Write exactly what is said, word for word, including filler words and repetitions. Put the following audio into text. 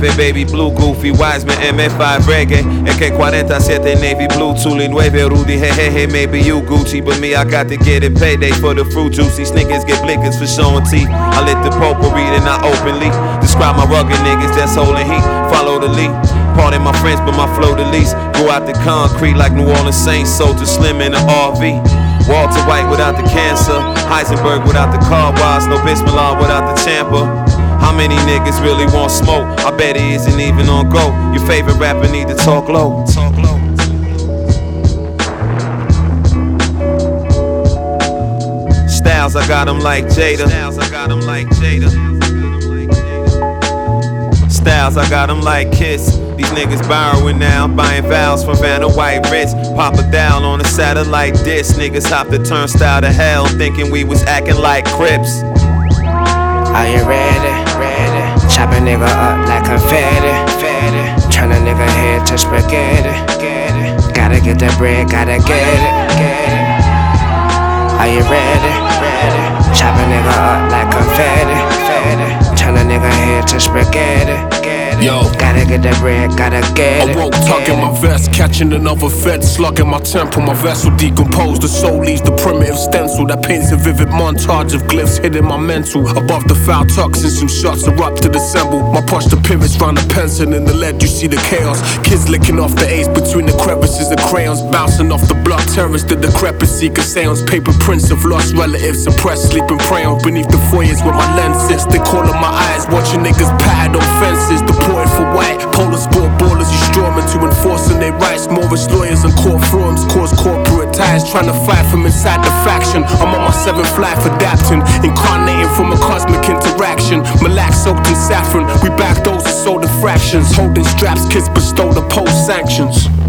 nueve baby blue, goofy, Wiseman, M F five reggae, A K forty-seven navy blue, Tuli nueve, Rudy, hey, hey, hey, maybe you Gucci, but me, I got to get it payday for the fruit juice. These niggas get blinkers for showing teeth. I lit the potpourri and I openly describe my rugged niggas that's holding heat. Follow the lead. Pardon my friends, but my flow the least. Go out the concrete like New Orleans Saints. Soldier Slim in the R V. Walter White without the cancer. Heisenberg without the car wash. No Bismillah without the Champa. How many niggas really want smoke? I bet he isn't even on go. Your favorite rapper need to talk low. Talk low. Styles, I got 'em like Jada. Styles, I got 'em like Jada. Styles, I got 'em like Kiss. These niggas borrowing now, buying vows from Vanna White Ritz. Pop it down on a satellite disc. Niggas hop the turnstile to hell, thinking we was acting like Crips. Are you ready? Ready? Chop a nigga up like confetti. Fetty. Turn a nigga head to spaghetti. Get it. Gotta get that bread, gotta get it. Get it. Are you ready? Ready? Chop a nigga up like confetti. Fetty. Turn a nigga head to spaghetti. Yo, gotta get that bread, gotta get it. I woke tucking my vest, catching another fed, slugging my temple. My vessel decomposed, the soul leaves the primitive stencil that paints a vivid montage of glyphs hitting my mental. Above the foul tucks and some shots erupt to dissemble. My posture pivots round the pencil in the lead, you see the chaos. Kids licking off the A's between the crevices of crayons, bouncing off the block terrace, the decrepit seeker sounds. Paper prints of lost relatives, suppressed sleeping crayons beneath the foyers where my lens sits. They calling my eyes, watching niggas pad on fences. The Poet for white, polar sport ballers, you strawman to enforcing their rights. Morris lawyers and court forums cause corporate ties, trying to fight from inside the faction. I'm on my seventh life adapting, incarnating from a cosmic interaction. Malax soaked in saffron, we back those who sold the fractions. Holding straps, kids bestow the post sanctions.